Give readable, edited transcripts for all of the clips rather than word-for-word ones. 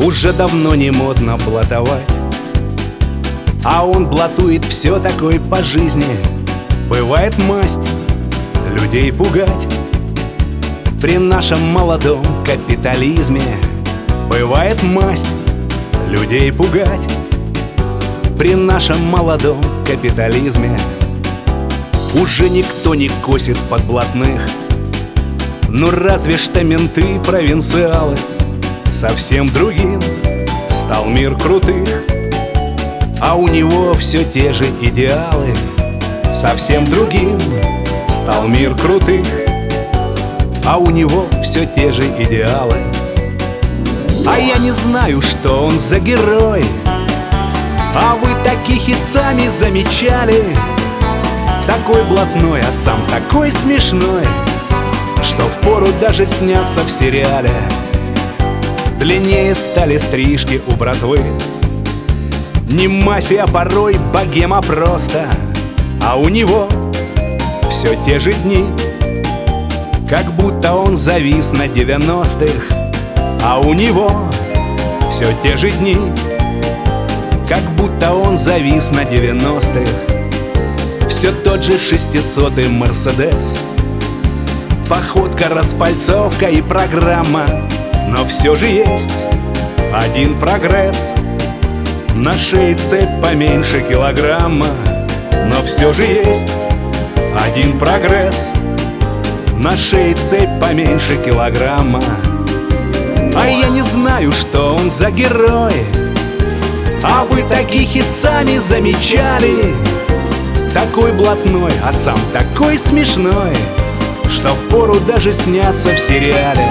Уже давно не модно блатовать, а он блатует все такой по жизни. Бывает масть людей пугать при нашем молодом капитализме. Бывает масть людей пугать при нашем молодом капитализме. Уже никто не косит под блатных, ну разве что менты-провинциалы. Совсем другим стал мир крутых, а у него все те же идеалы. Совсем другим стал мир крутых, а у него все те же идеалы. А я не знаю, что он за герой, а вы таких и сами замечали. Такой блатной, а сам такой смешной, что впору даже сняться в сериале. Длиннее стали стрижки у братвы. Не мафия порой, богема просто, а у него все те же дни, как будто он завис на 90-х. А у него все те же дни, как будто он завис на 90-х. Все тот же 600-й Мерседес, походка, распальцовка и программа. Но все же есть один прогресс: на шее цепь поменьше килограмма. Но все же есть один прогресс: на шее цепь поменьше килограмма. А я не знаю, что он за герой, а вы таких и сами замечали. Такой блатной, а сам такой смешной, что впору даже сняться в сериале.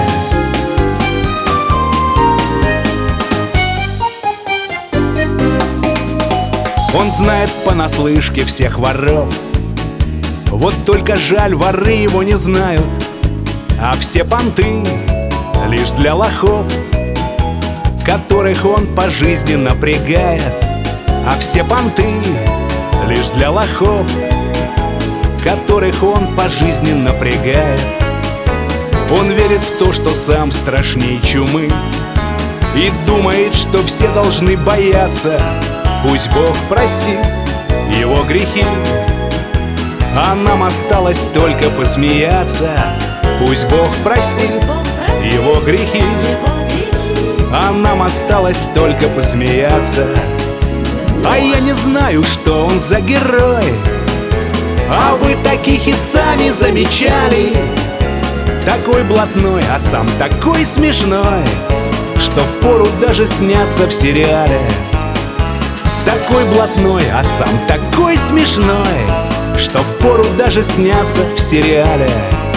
Он знает понаслышке всех воров, вот только жаль, воры его не знают. А все понты лишь для лохов, которых он по жизни напрягает. А все понты лишь для лохов, которых он по жизни напрягает. Он верит в то, что сам страшнее чумы, и думает, что все должны бояться. Пусть Бог простит его грехи, а нам осталось только посмеяться. Пусть Бог простит его грехи, а нам осталось только посмеяться. А я не знаю, что он за герой, а вы таких и сами замечали. Такой блатной, а сам такой смешной, что впору даже сняться в сериале. Такой блатной, а сам такой смешной, что впору даже сняться в сериале.